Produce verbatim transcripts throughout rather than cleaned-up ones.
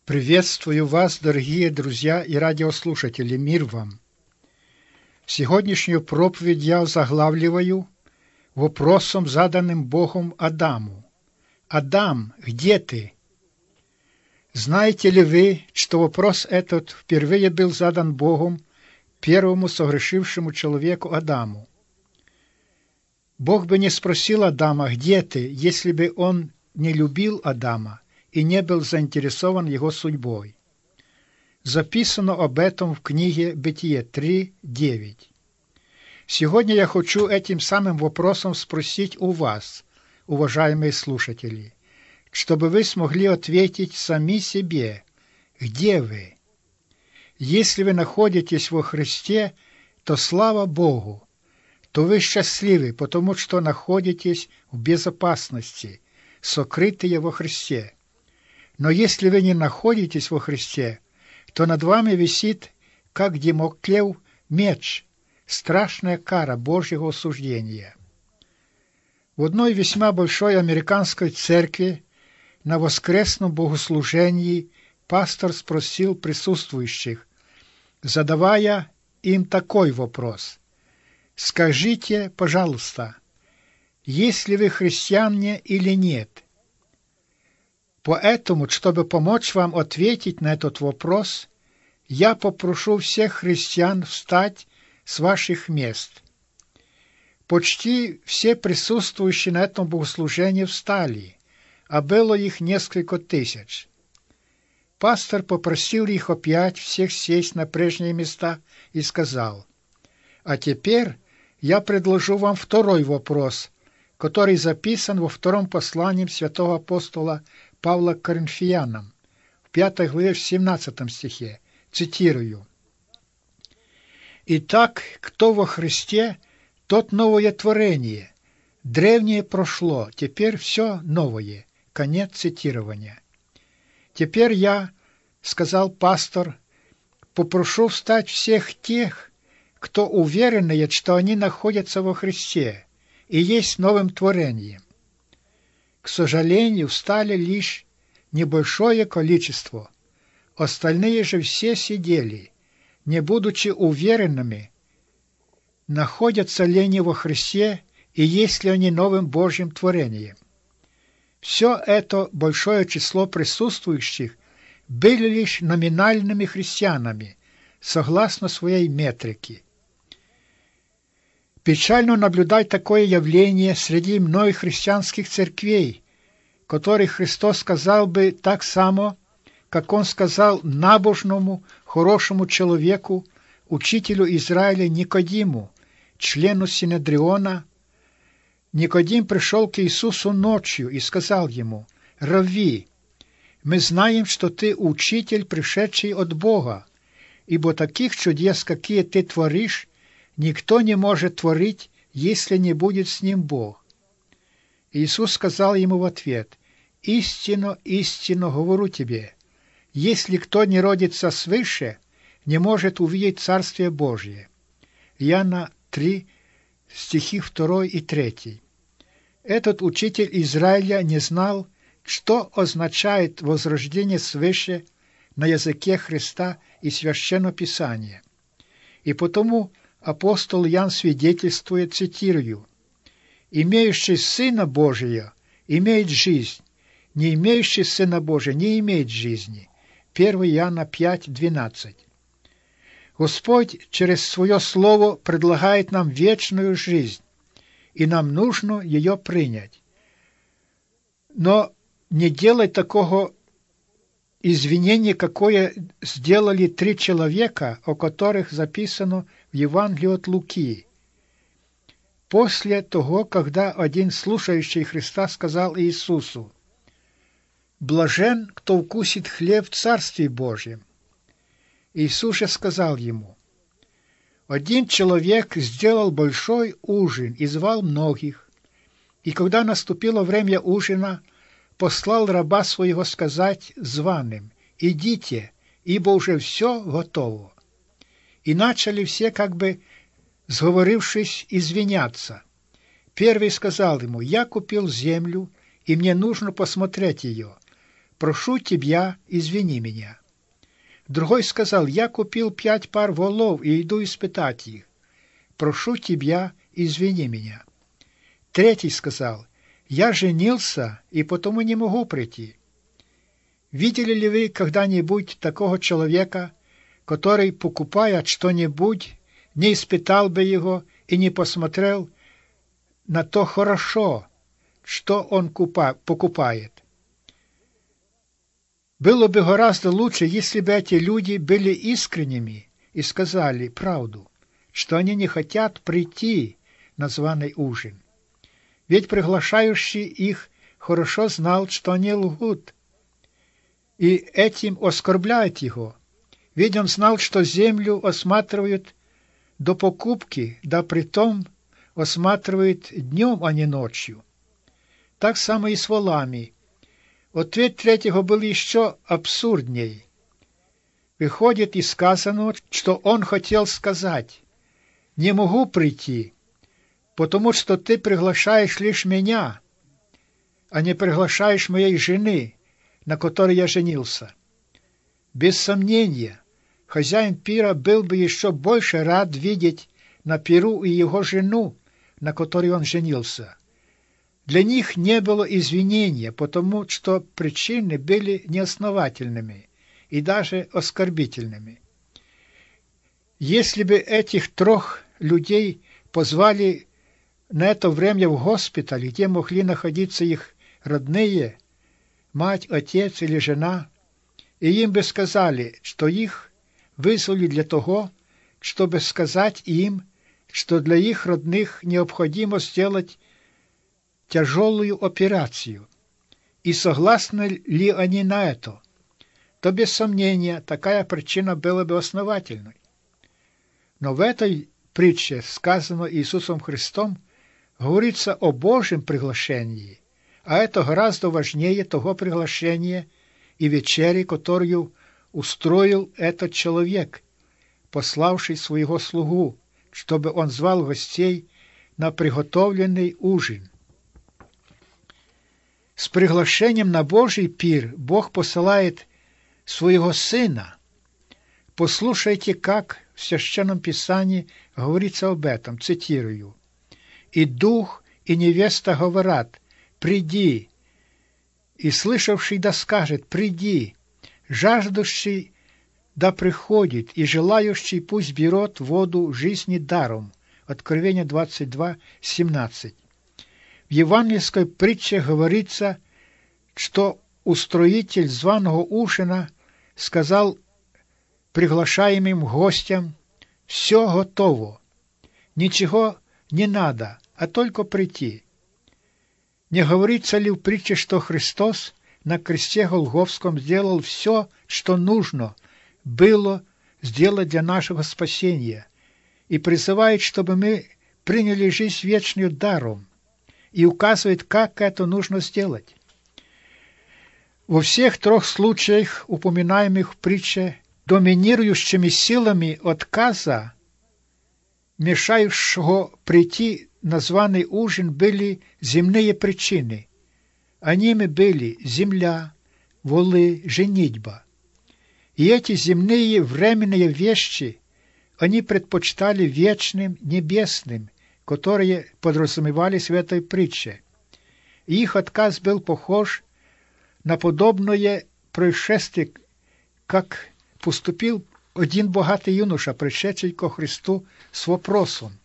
Приветствую вас, дорогие друзья и радиослушатели, мир вам! Сегодняшнюю проповедь я озаглавливаю вопросом, заданным Богом Адаму. «Адам, где ты?» Знаете ли вы, что вопрос этот впервые был задан Богом первому согрешившему человеку Адаму? Бог бы не спросил Адама, где ты, если бы он не любил Адама и не был заинтересован его судьбой. Записано об этом в книге Бытие три девять. Сегодня я хочу этим самым вопросом спросить у вас, уважаемые слушатели, чтобы вы смогли ответить сами себе, где вы. Если вы находитесь во Христе, то слава Богу, то вы счастливы, потому что находитесь в безопасности, сокрытые во Христе. Но если вы не находитесь во Христе, то над вами висит, как Дамоклев меч, страшная кара Божьего осуждения. В одной весьма большой американской церкви на воскресном богослужении пастор спросил присутствующих, задавая им такой вопрос: «Скажите, пожалуйста, есть ли вы христиане или нет?» Поэтому, чтобы помочь вам ответить на этот вопрос, я попрошу всех христиан встать с ваших мест. Почти все присутствующие на этом богослужении встали, а было их несколько тысяч. Пастор попросил их опять всех сесть на прежние места и сказал: «А теперь я предложу вам второй вопрос, который записан во втором послании святого апостола Павла к Коринфянам, в пятой главе в семнадцатом стихе. Цитирую: «Итак, кто во Христе, тот новое творение. Древнее прошло, теперь все новое». Конец цитирования. «Теперь я, — сказал пастор, — попрошу встать всех тех, кто уверен, что они находятся во Христе и есть новым творением. К сожалению, встали лишь небольшое количество, остальные же все сидели, не будучи уверенными, находятся ли они во Христе и есть ли они новым Божьим творением. Все это большое число присутствующих были лишь номинальными христианами, согласно своей метрике. Печально наблюдать такое явление среди многих христианских церквей, которых Христос сказал бы так само, как Он сказал набожному, хорошему человеку, учителю Израиля Никодиму, члену Синедриона. Никодим пришел к Иисусу ночью и сказал Ему: «Равви, мы знаем, что Ты учитель, пришедший от Бога, ибо таких чудес, какие Ты творишь, никто не может творить, если не будет с ним Бог». Иисус сказал ему в ответ: «Истинно, истинно говорю тебе, если кто не родится свыше, не может увидеть Царствие Божие». Иоанна три, стихи два и три. Этот учитель Израиля не знал, что означает возрождение свыше на языке Христа и Священного Писания. И потому апостол Иоанн свидетельствует, цитирую: «Имеющий Сына Божия имеет жизнь, не имеющий Сына Божия не имеет жизни». первое Иоанна пять двенадцать. Господь через Свое Слово предлагает нам вечную жизнь, и нам нужно ее принять. Но не делать такого извинения, какое сделали три человека, о которых записано в Евангелии от Луки. После того, когда один слушающий Христа сказал Иисусу: «Блажен, кто вкусит хлеб в Царстве Божьем». Иисус же сказал ему: «Один человек сделал большой ужин и звал многих, и когда наступило время ужина, послал раба своего сказать званым: идите, ибо уже все готово». И начали все, как бы сговорившись, извиняться. Первый сказал ему: «Я купил землю, и мне нужно посмотреть ее. прошу тебя, извини меня. Другой сказал, я купил пять пар волов и иду испытать их. Прошу тебя, извини меня. Третий сказал, я женился и потому не могу прийти. Видели ли вы когда-нибудь такого человека, который, покупая что-нибудь, не испытал бы его и не посмотрел на то хорошо, что он купа- покупает? Было бы гораздо лучше, если бы эти люди были искренними и сказали правду, что они не хотят прийти на званый ужин. Ведь приглашающий их хорошо знал, что они лгут, и этим оскорбляют его. Ведь он знал, что землю осматривают до покупки, да притом осматривают днем, а не ночью. Так само и с волами. Ответ третьего был еще абсурдней. Выходит из сказанного, что он хотел сказать: «Не могу прийти, потому что ты приглашаешь лишь меня, а не приглашаешь моей жены, на которой я женился». Без сомнения, хозяин пира был бы еще больше рад видеть на пиру и его жену, на которой он женился. Для них не было извинения, потому что причины были неосновательными и даже оскорбительными. Если бы этих трех людей позвали на это время в госпиталь, где могли находиться их родные, мать, отец или жена, и им бы сказали, что их вызвали для того, чтобы сказать им, что для их родных необходимо сделать тяжелую операцию, и согласны ли они на это, то без сомнения такая причина была бы основательной. Но в этой притче, сказанной Иисусом Христом, говорится о Божьем приглашении, а это гораздо важнее того приглашения и вечери, которую устроил этот человек, пославший своего слугу, чтобы он звал гостей на приготовленный ужин. С приглашением на Божий пир Бог посылает своего Сына. Послушайте, как в Священном Писании говорится об этом, цитирую. «И дух, и невеста говорят: приди, и слышавший да скажет: приди, жаждущий да приходит, и желающий пусть берет воду жизни даром». Откровение двадцать два семнадцать. В евангельской притче говорится, что устроитель званого ужина сказал приглашаемым гостям: «Все готово, ничего не надо, а только прийти». Не говорится ли в притче, что Христос на кресте Голгофском сделал все, что нужно было сделать для нашего спасения, и призывает, чтобы мы приняли жизнь вечную даром, и указывает, как это нужно сделать? Во всех трех случаях, упоминаемых в притче, доминирующими силами отказа, мешающего прийти на званый ужин, были земные причины. А ними были земля, волы, женитьба. И эти земные временные вещи они предпочитали вечным, небесным, которые подразумевались в этой притче. И их отказ был похож на подобное происшествие, как поступил один богатый юноша, пришедший ко Христу с вопросом: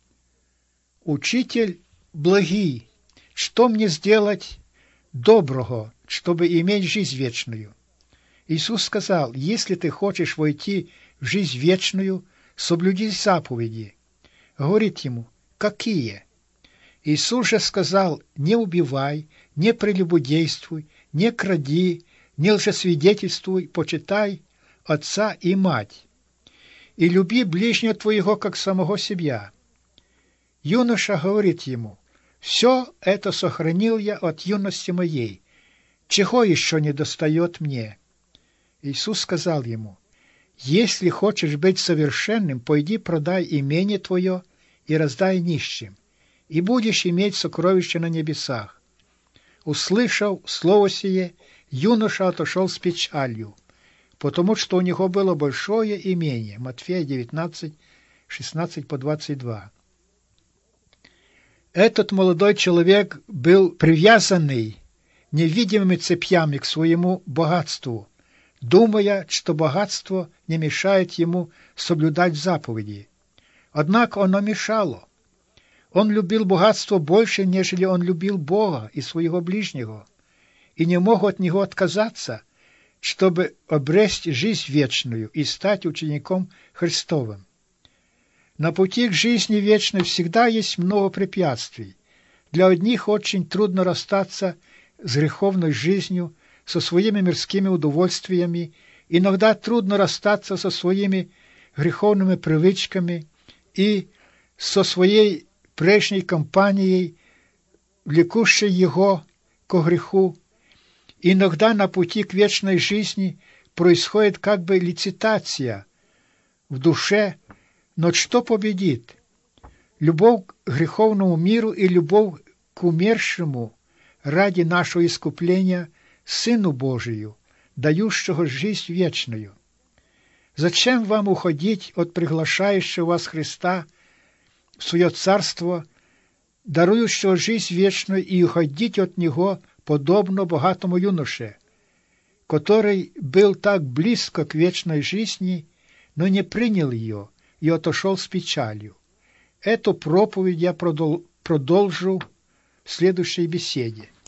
«Учитель благий, что мне сделать доброго, чтобы иметь жизнь вечную?» Иисус сказал: «Если ты хочешь войти в жизнь вечную, соблюди заповеди». Говорит ему: «Какие?» Иисус же сказал: «Не убивай, не прелюбодействуй, не кради, не лжесвидетельствуй, почитай отца и мать, и люби ближнего твоего, как самого себя». Юноша говорит ему: «Все это сохранил я от юности моей, чего еще не достает мне?» Иисус сказал ему: «Если хочешь быть совершенным, пойди продай имение твое и раздай нищим, и будешь иметь сокровища на небесах». Услышав слово сие, юноша отошел с печалью, потому что у него было большое имение. Матфея девятнадцать, шестнадцать по двадцать два. Этот молодой человек был привязанный невидимыми цепями к своему богатству, думая, что богатство не мешает ему соблюдать заповеди. Однако оно мешало. Он любил богатство больше, нежели он любил Бога и своего ближнего, и не мог от него отказаться, чтобы обрести жизнь вечную и стать учеником Христовым. На пути к жизни вечной всегда есть много препятствий. Для одних очень трудно расстаться с греховной жизнью, со своими мирскими удовольствиями, иногда трудно расстаться со своими греховными привычками и со своей прежней компанией, влекущей его ко греху. Иногда на пути к вечной жизни происходит как бы лицитация в душе, но что победит? Любовь к греховному миру и любовь к умершему ради нашего искупления Сыну Божию, дающего жизнь вечную. Зачем вам уходить от приглашающего вас Христа в свое царство, дарующего жизнь вечную, и уходить от Него, подобно богатому юноше, который был так близко к вечной жизни, но не принял ее и отошел с печалью? Эту проповедь я продолжу в следующей беседе.